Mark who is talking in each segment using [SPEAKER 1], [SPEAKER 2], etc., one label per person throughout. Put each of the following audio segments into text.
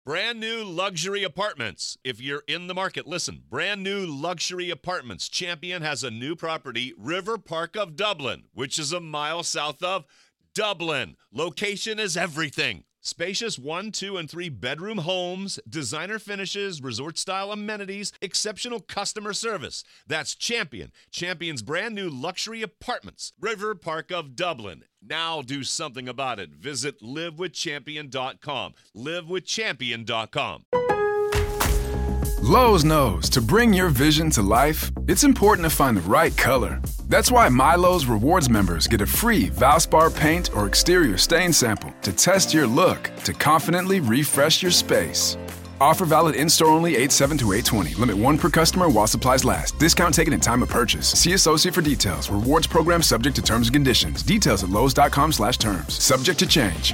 [SPEAKER 1] Brand new luxury apartments. If you're in the market, listen. Brand new luxury apartments. Champion has a new property, River Park of Dublin, which is a mile south of Dublin. Location is everything. Spacious 1, 2, and 3 bedroom homes, designer finishes, resort-style amenities, exceptional customer service. That's Champion. Champion's brand new luxury apartments, River Park of Dublin. Now do something about it. Visit livewithchampion.com. livewithchampion.com.
[SPEAKER 2] Lowe's knows to bring your vision to life, it's important to find the right color. That's why MyLowe's Rewards members get a free Valspar paint or exterior stain sample to test your look to confidently refresh your space. Offer valid in-store only 8/7 to 8/20. Limit 1 per customer while supplies last. Discount taken in time of purchase. See associate for details. Rewards program subject to terms and conditions. Details at lowes.com/terms. Subject to change.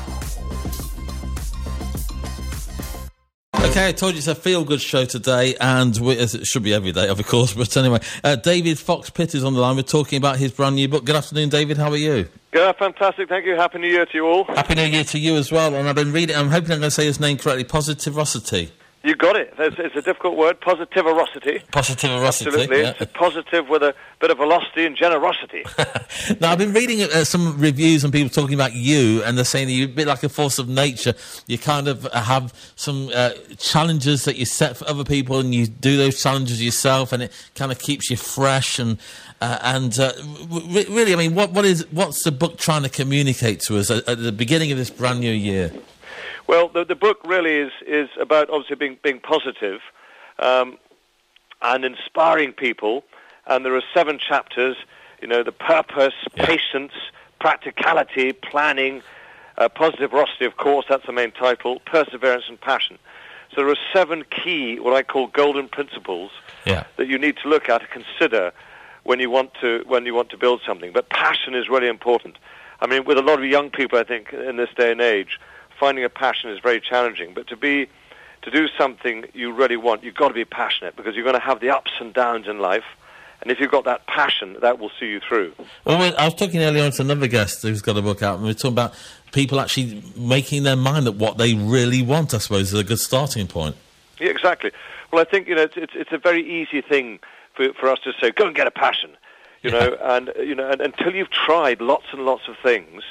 [SPEAKER 3] Okay, I told you it's a feel-good show today, and it should be every day, of course, but anyway. David Fox-Pitt is on the line. We're talking about his brand new book. Good afternoon, David. How are you?
[SPEAKER 4] Good, fantastic. Thank you. Happy New Year to you all.
[SPEAKER 3] Happy New Year to you as well. And I've been reading, I'm hoping I'm going to say his name correctly, Positivosity.
[SPEAKER 4] You got it. It's a difficult word, Positivosity.
[SPEAKER 3] Positivosity.
[SPEAKER 4] Absolutely.
[SPEAKER 3] Yeah.
[SPEAKER 4] It's positive with a bit of velocity and generosity.
[SPEAKER 3] Now, I've been reading some reviews and people talking about you, and they're saying that you're a bit like a force of nature. You kind of have some challenges that you set for other people, and you do those challenges yourself, and it kind of keeps you fresh. And really, I mean, what's the book trying to communicate to us at the beginning of this brand new year?
[SPEAKER 4] Well, the book really is about obviously being positive and inspiring people. And there are 7 chapters, the purpose, patience, practicality, planning, positivity, of course, that's the main title, perseverance and passion. So there are 7 key, what I call golden principles that you need to look at and consider when you want to build something. But passion is really important. I mean, with a lot of young people, I think, in this day and age, finding a passion is very challenging, but to do something you really want, you've got to be passionate, because you're going to have the ups and downs in life, and if you've got that passion, that will see you through.
[SPEAKER 3] Well, I was talking earlier on to another guest who's got a book out, and we were talking about people actually making their mind up what they really want, I suppose, is a good starting point.
[SPEAKER 4] Yeah, exactly. Well, I think, it's a very easy thing for us to say, go and get a passion, and until you've tried lots and lots of things,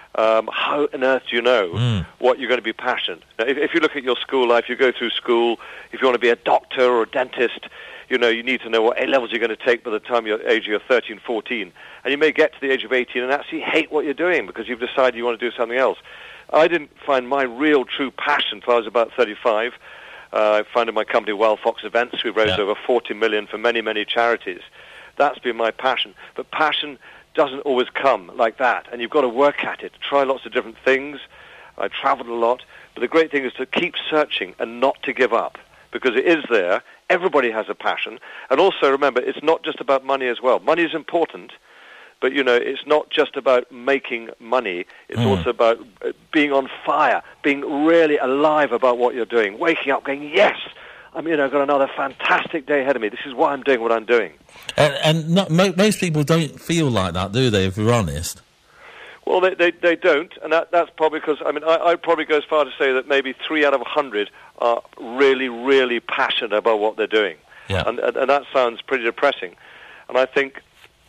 [SPEAKER 4] how on earth do you know what you're going to be passionate? Now, if you look at your school life, you go through school, if you want to be a doctor or a dentist, you need to know what A-levels you're going to take by the time you're 13, 14. And you may get to the age of 18 and actually hate what you're doing because you've decided you want to do something else. I didn't find my real true passion until I was about 35. I founded my company, Wild Fox Events. We've raised over 40 million for many, many charities. That's been my passion. But passion doesn't always come like that, and you've got to work at it, try lots of different things. I traveled a lot, but the great thing is to keep searching and not to give up, because it is there. Everybody has a passion, and also remember, it's not just about money as well. Money is important, but it's not just about making money. It's also about being on fire, being really alive about what you're doing, waking up going, yes, I've got another fantastic day ahead of me. This is why I'm doing what I'm doing.
[SPEAKER 3] And most people don't feel like that, do they, if we're honest?
[SPEAKER 4] Well, they don't, and that's probably because, I'd probably go as far to say that maybe 3 out of 100 are really, really passionate about what they're doing.
[SPEAKER 3] Yeah.
[SPEAKER 4] And that sounds pretty depressing. And I think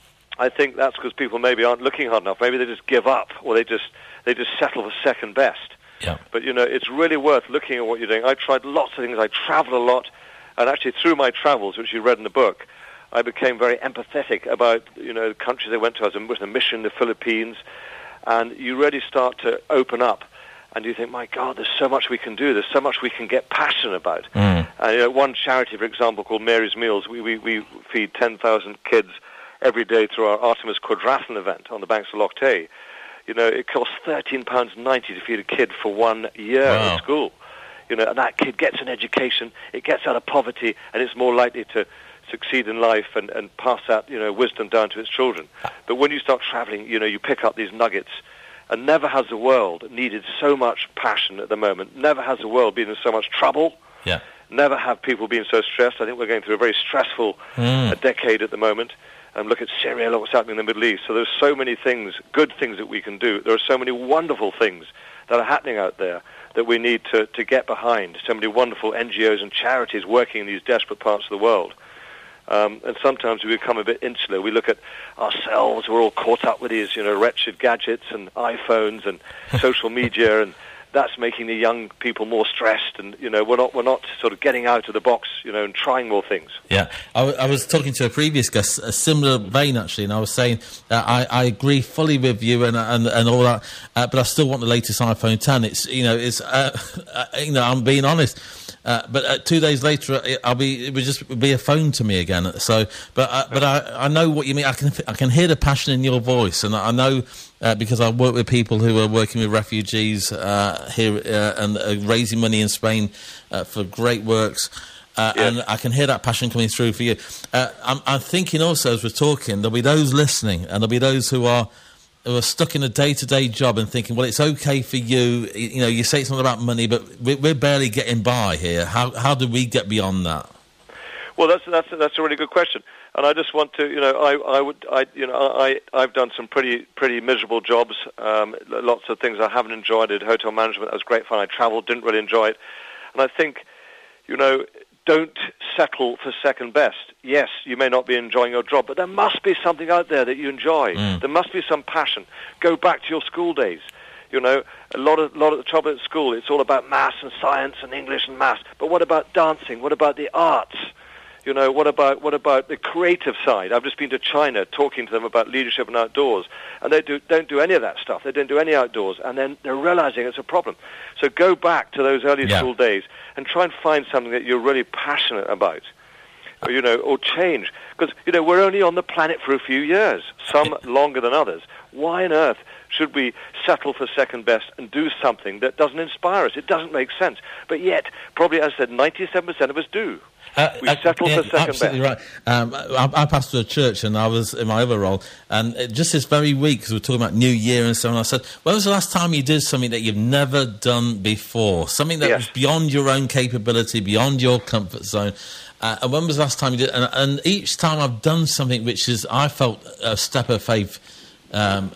[SPEAKER 4] that's because people maybe aren't looking hard enough. Maybe they just give up, or they just settle for second best.
[SPEAKER 3] Yeah.
[SPEAKER 4] But, it's really worth looking at what you're doing. I tried lots of things. I traveled a lot, and actually through my travels, which you read in the book, I became very empathetic about, the countries I went to. I was with a mission in the Philippines, and you really start to open up, and you think, my God, there's so much we can do. There's so much we can get passionate about. And one charity, for example, called Mary's Meals, we feed 10,000 kids every day through our Artemis Quadrathlon event on the banks of Loch Tay. It costs £13.90 to feed a kid for 1 year at school. And that kid gets an education, it gets out of poverty, and it's more likely to succeed in life and pass that, wisdom down to its children. But when you start traveling, you pick up these nuggets. And never has the world needed so much passion at the moment. Never has the world been in so much trouble.
[SPEAKER 3] Yeah.
[SPEAKER 4] Never have people been so stressed. I think we're going through a very stressful decade at the moment. Look at Syria, look what's happening in the Middle East. So there's so many things, good things that we can do. There are so many wonderful things that are happening out there that we need to get behind. So many wonderful NGOs and charities working in these desperate parts of the world. And sometimes we become a bit insular. We look at ourselves, we're all caught up with these, wretched gadgets and iPhones and social media, and that's making the young people more stressed, and we're not sort of getting out of the box, and trying more things.
[SPEAKER 3] Yeah, I was talking to a previous guest, a similar vein actually, and I was saying I agree fully with you and all that, but I still want the latest iPhone 10. It's I'm being honest. But 2 days later, it would just be a phone to me again. So, but I know what you mean. I can hear the passion in your voice, and I know because I work with people who are working with refugees here and raising money in Spain for great works. And I can hear that passion coming through for you. I'm thinking also as we're talking, there'll be those listening, and there'll be those who are stuck in a day-to-day job and thinking, well, it's okay for you. You say it's not about money, but we're barely getting by here. How do we get beyond that?
[SPEAKER 4] Well, that's a really good question, and I just want to, I've done some pretty miserable jobs. Lots of things I haven't enjoyed. I did hotel management. That was great fun. I travelled, didn't really enjoy it, and I think, don't settle for second best. Yes, you may not be enjoying your job, but there must be something out there that you enjoy. There must be some passion. Go back to your school days. A lot of the trouble at school, it's all about maths and science and English and maths. But what about dancing? What about the arts? What about the creative side? I've just been to China talking to them about leadership and outdoors, and they don't do any of that stuff. They don't do any outdoors, and then they're realizing it's a problem. So go back to those early school days and try and find something that you're really passionate about, or change. Because, we're only on the planet for a few years, some longer than others. Why on earth should we settle for second best and do something that doesn't inspire us? It doesn't make sense. But yet, probably, as I said, 97% of us do. We settle for second
[SPEAKER 3] absolutely
[SPEAKER 4] best.
[SPEAKER 3] Right. I pastor a church, and I was in my other role, and just this very week, because we were talking about New Year and so on, I said, when was the last time you did something that you've never done before? Something that was beyond your own capability, beyond your comfort zone? And when was the last time you did? And each time I've done something which is, I felt a step of faith, and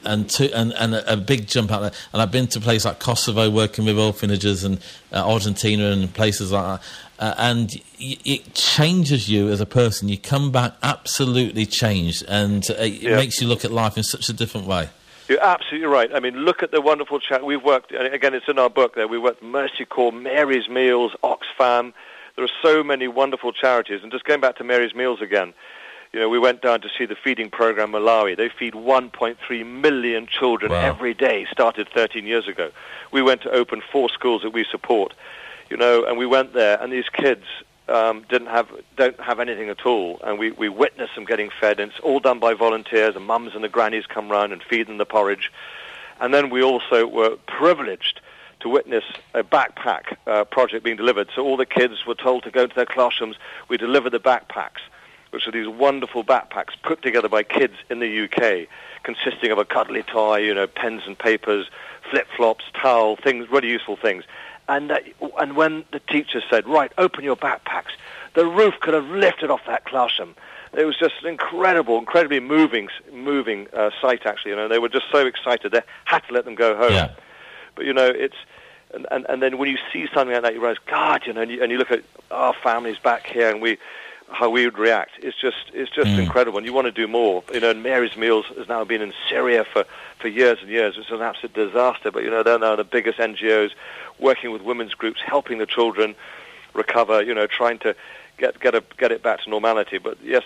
[SPEAKER 3] a big jump out there. And I've been to places like Kosovo, working with orphanages, and Argentina and places like that. And it changes you as a person. You come back absolutely changed, and it makes you look at life in such a different way.
[SPEAKER 4] You're absolutely right. I mean, look at the wonderful chat. We've worked, again, it's in our book there, we worked with Mercy Corps, Mary's Meals, Oxfam. There are so many wonderful charities. And just going back to Mary's Meals again, we went down to see the feeding program Malawi. They feed 1.3 million children every day, started 13 years ago. We went to open 4 schools that we support, and we went there, and these kids don't have anything at all, and we witnessed them getting fed, and it's all done by volunteers, and mums and the grannies come round and feed them the porridge. And then we also were privileged to witness a backpack project being delivered. So all the kids were told to go to their classrooms. We delivered the backpacks, which are these wonderful backpacks put together by kids in the UK, consisting of a cuddly toy, pens and papers, flip-flops, towel, things, really useful things. And when the teacher said, right, open your backpacks, the roof could have lifted off that classroom. It was just an incredibly moving sight, actually. They were just so excited, they had to let them go home.
[SPEAKER 3] Yeah.
[SPEAKER 4] But, it's... And then when you see something like that, you realize, God, and you look at our families back here, and how we would react. It's just incredible, and you want to do more. And Mary's Meals has now been in Syria for years and years. It's an absolute disaster, but they're now the biggest NGOs, working with women's groups, helping the children recover. Trying to get it back to normality. But yes,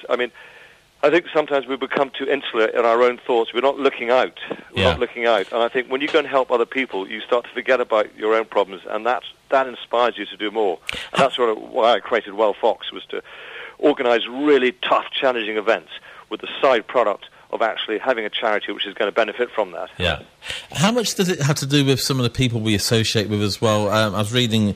[SPEAKER 4] I think sometimes we become too insular in our own thoughts. We're not looking out. And I think when you go and help other people, you start to forget about your own problems, and that inspires you to do more. And that's sort of why I created Well Fox, was to organize really tough, challenging events with the side product of actually having a charity which is going to benefit from that.
[SPEAKER 3] Yeah. How much does it have to do with some of the people we associate with as well? I was reading,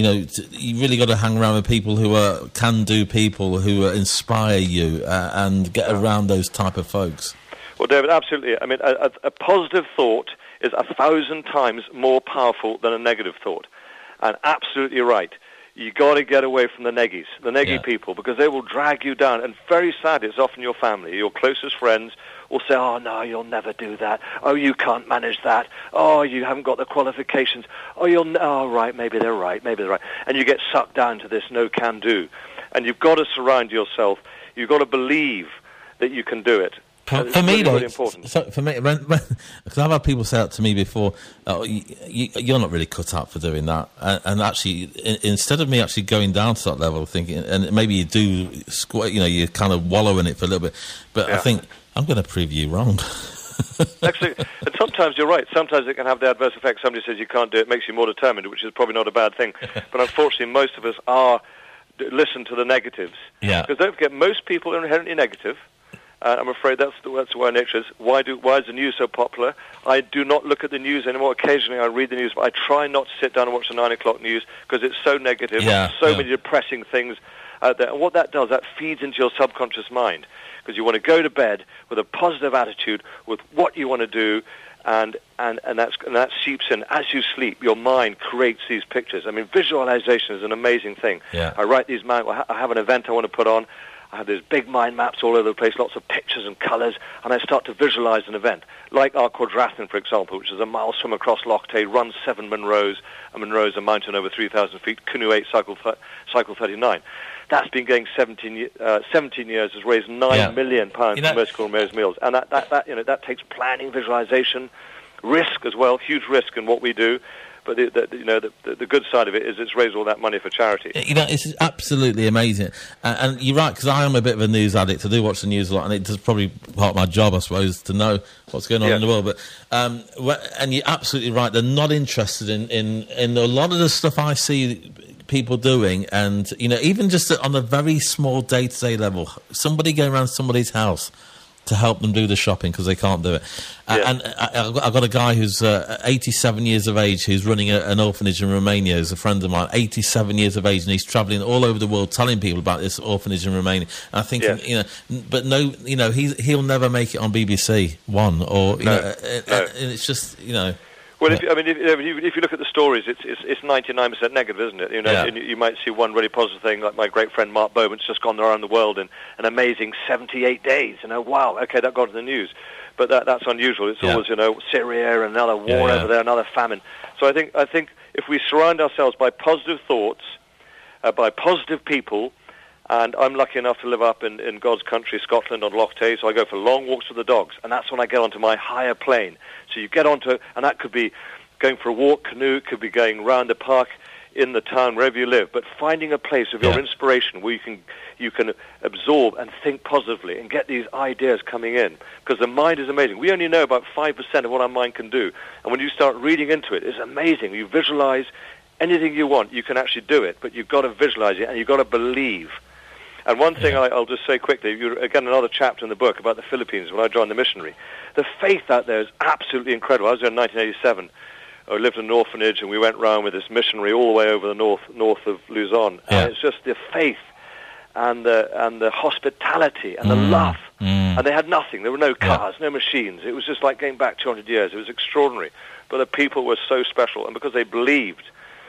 [SPEAKER 3] you really got to hang around with people who are can-do people, who inspire you, and get around those type of folks.
[SPEAKER 4] Well, David, absolutely. A positive thought is 1,000 times more powerful than a negative thought. And absolutely right. You got to get away from the neggy people, because they will drag you down. And very sadly, it's often your family, your closest friends will say, "Oh, no, you'll never do that. Oh, you can't manage that. Oh, you haven't got the qualifications. Oh, right, maybe they're right. And you get sucked down to this no can do. And you've got to surround yourself. You've got to believe that you can do it.
[SPEAKER 3] For me, though,
[SPEAKER 4] really important.
[SPEAKER 3] So for me, because I've had people say that to me before, you're not really cut out for doing that. And actually, instead of me actually going down to that level, thinking, and maybe you do, you kind of wallow in it for a little bit, but I think, I'm going to prove you wrong.
[SPEAKER 4] Actually, and sometimes you're right. Sometimes it can have the adverse effect. Somebody says you can't do it, makes you more determined, which is probably not a bad thing. But unfortunately, most of us listen to the negatives.
[SPEAKER 3] Yeah.
[SPEAKER 4] Because don't forget, most people are inherently negative. I'm afraid that's why nature is. Why is the news so popular? I do not look at the news anymore. Occasionally I read the news, but I try not to sit down and watch the 9 o'clock news because it's so negative. So many depressing things out there. And what that does, that feeds into your subconscious mind, because you want to go to bed with a positive attitude with what you want to do, and that seeps in. As you sleep, your mind creates these pictures. I mean, visualization is an amazing thing.
[SPEAKER 3] Yeah.
[SPEAKER 4] I write these I have an event I want to put on. I have these big mind maps all over the place, lots of pictures and colours, and I start to visualise an event. Like our quadrathlon, for example, which is a mile swim across Loch Tay, run 7 Munros, and Munro's a mountain over 3,000 feet, canoe 8, cycle 39. That's been going 17 years, has raised £9 million for Mercy Corps Mayor's Meals. And that takes planning, visualisation, risk as well, huge risk in what we do. But the good side of it is it's raised all that money for charity.
[SPEAKER 3] It's absolutely amazing. And you're right, because I am a bit of a news addict. I do watch the news a lot, and it's probably part of my job, I suppose, to know what's going on in the world. But and you're absolutely right. They're not interested in a lot of the stuff I see people doing, and even just on a very small day-to-day level, somebody going around somebody's house to help them do the shopping because they can't do it. And I've got a guy who's 87 years of age who's running an orphanage in Romania. He's a friend of mine, 87 years of age, and he's travelling all over the world telling people about this orphanage in Romania. And I think, but no, he'll never make it on BBC One or, and it's just,
[SPEAKER 4] Well, if you look at the stories, it's 99% negative, isn't it? And you might see one really positive thing, like my great friend Mark Bowman's just gone around the world in an amazing 78 days. Wow, okay, that got to the news, but that's unusual. It's always Syria and another war over there, another famine. So I think if we surround ourselves by positive thoughts, by positive people. And I'm lucky enough to live up in God's country, Scotland, on Loch Tay, so I go for long walks with the dogs, and that's when I get onto my higher plane. So you get onto, and that could be going for a walk, canoe, it could be going round the park, in the town, wherever you live, but finding a place of your inspiration where you can absorb and think positively and get these ideas coming in, because the mind is amazing. We only know about 5% of what our mind can do, and when you start reading into it, it's amazing. You visualize anything you want, you can actually do it, but you've got to visualize it, and you've got to believe. And one thing I'll just say quickly, again, another chapter in the book about the Philippines when I joined the missionary. The faith out there is absolutely incredible. I was there in 1987. I lived in an orphanage, and we went round with this missionary all the way over the north of Luzon. And it's just the faith and the hospitality and the love. And they had nothing. There were no cars, no machines. It was just like going back 200 years. It was extraordinary. But the people were so special, and because they believed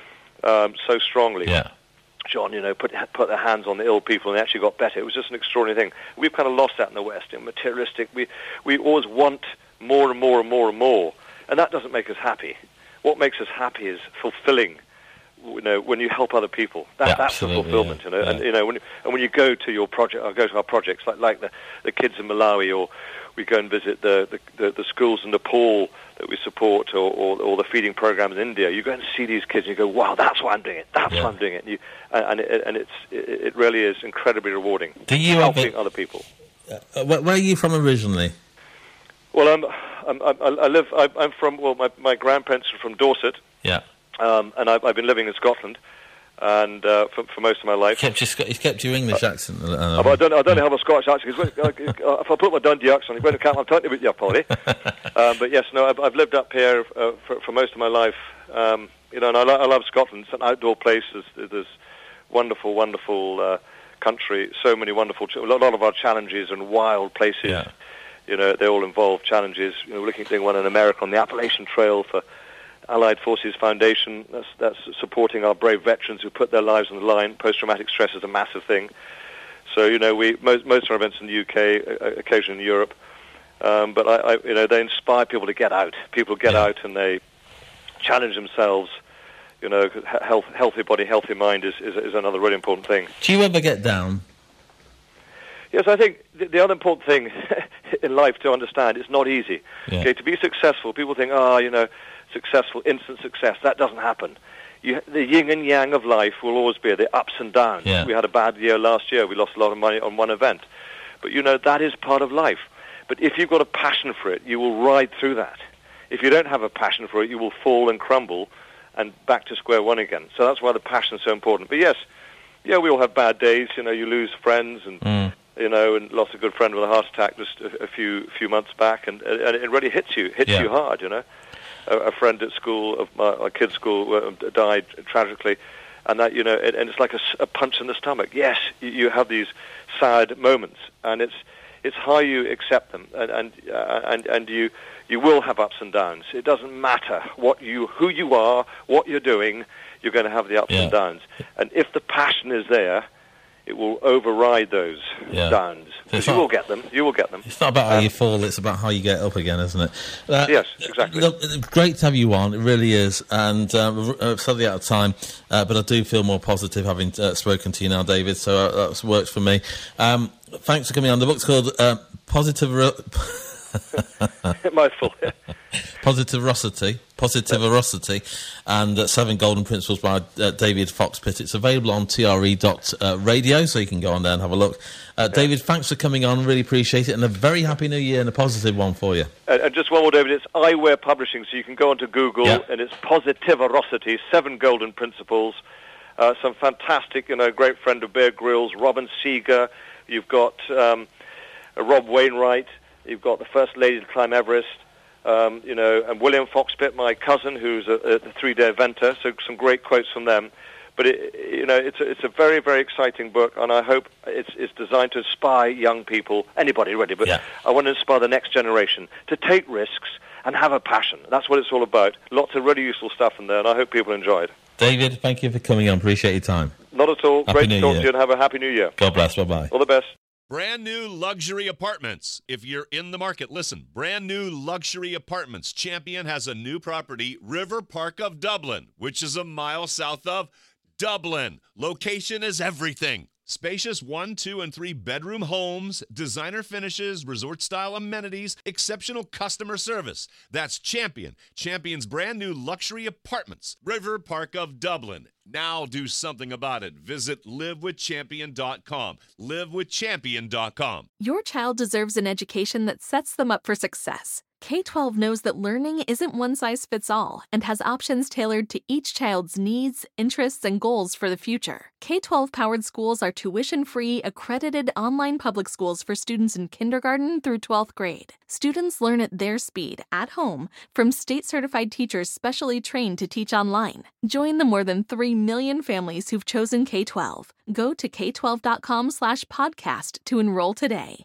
[SPEAKER 4] so strongly. John, put their hands on the ill people, and they actually got better. It was just an extraordinary thing. We've kind of lost that in the West, materialistic. We always want more and more and more and more, and that doesn't make us happy. What makes us happy is fulfilling. When you help other people, that's the fulfillment. And when you go to your project, or go to our projects like the kids in Malawi, or we go and visit the schools in Nepal that we support, or the feeding program in India. You go and see these kids, and you go, "Wow, that's why I'm doing it. That's why I'm doing it." And it really is incredibly rewarding. Helping other people.
[SPEAKER 3] Where are you from originally?
[SPEAKER 4] Well, I'm from. Well, my grandparents are from Dorset.
[SPEAKER 3] Yeah.
[SPEAKER 4] And I've been living in Scotland, and for most of my life.
[SPEAKER 3] He's kept your English accent.
[SPEAKER 4] I don't know how my Scottish accent is. If I put my Dundee accent, I'm talking about you, Polly. But yes, no, I've lived up here for most of my life. And I love Scotland. It's an outdoor place. There's wonderful, wonderful country. So many wonderful. A lot of our challenges and wild places. Yeah. They all involve challenges. We're looking at doing one in America on the Appalachian Trail for Allied Forces Foundation. That's supporting our brave veterans who put their lives on the line. Post-traumatic stress is a massive thing. So, most of our events in the UK, occasionally in Europe. But they inspire people to get out. People get out and they challenge themselves. Healthy body, healthy mind is another really important thing.
[SPEAKER 3] Do you ever get down?
[SPEAKER 4] Yes, I think the other important thing in life to understand, it's not easy.
[SPEAKER 3] Yeah.
[SPEAKER 4] Okay, to be successful, people think, successful, instant success. That doesn't happen. The yin and yang of life will always be the ups and downs.
[SPEAKER 3] Yeah.
[SPEAKER 4] We had a bad year last year. We lost a lot of money on one event. But, that is part of life. But if you've got a passion for it, you will ride through that. If you don't have a passion for it, you will fall and crumble and back to square one again. So that's why the passion is so important. But yes, we all have bad days. You lose friends and, and lost a good friend with a heart attack just a few months back. And it really hits you hard, A friend at school, of my kid's school, died tragically. And that, and it's like a punch in the stomach. Yes, you have these sad moments, and it's how you accept them, and you will have ups and downs. It doesn't matter who you are, what you're doing. You're going to have the ups and downs, and if the passion is there, it will override those downs. Because you will get them.
[SPEAKER 3] It's not about how you fall; it's about how you get up again, isn't it?
[SPEAKER 4] Yes, exactly.
[SPEAKER 3] Look, great to have you on. It really is, and we're sadly out of time. But I do feel more positive having spoken to you now, David. So that's worked for me. Thanks for coming on. The book's called
[SPEAKER 4] Mouthful.
[SPEAKER 3] Positivity, and 7 Golden Principles by David Fox-Pitt. It's available on tre.radio, so you can go on there and have a look. David, thanks for coming on. Really appreciate it, and a very happy new year and a positive one for you.
[SPEAKER 4] And just one more, David. It's Eyewear Publishing, so you can go onto Google, and it's Positivity, 7 Golden Principles. Some fantastic, great friend of Bear Grylls, Robin Seeger. You've got Rob Wainwright. You've got the First Lady to climb Everest. And William Fox-Pitt, my cousin, who's a 3-day eventer. So some great quotes from them. But it's a very, very exciting book, and I hope it's designed to inspire young people, anybody really. But I want to inspire the next generation to take risks and have a passion. That's what it's all about. Lots of really useful stuff in there, and I hope people enjoy it.
[SPEAKER 3] David, thank you for coming on. Appreciate your time.
[SPEAKER 4] Not at all.
[SPEAKER 3] Happy
[SPEAKER 4] Great
[SPEAKER 3] New
[SPEAKER 4] to talk
[SPEAKER 3] Year.
[SPEAKER 4] to you, and have a happy New Year.
[SPEAKER 3] God bless. Bye-bye.
[SPEAKER 4] All the best.
[SPEAKER 1] Brand new luxury apartments. If you're in the market, listen. Brand new luxury apartments. Champion has a new property, River Park of Dublin, which is a mile south of Dublin. Location is everything. Spacious 1, 2, and 3 bedroom homes, designer finishes, resort-style amenities, exceptional customer service. That's Champion. Champion's brand new luxury apartments, River Park of Dublin. Now do something about it. Visit livewithchampion.com. livewithchampion.com.
[SPEAKER 5] Your child deserves an education that sets them up for success. K-12 knows that learning isn't one size fits all and has options tailored to each child's needs, interests, and goals for the future. K-12 powered schools are tuition-free, accredited online public schools for students in kindergarten through 12th grade. Students learn at their speed, at home, from state-certified teachers specially trained to teach online. Join the more than 3 million families who've chosen K-12. Go to k12.com/podcast to enroll today.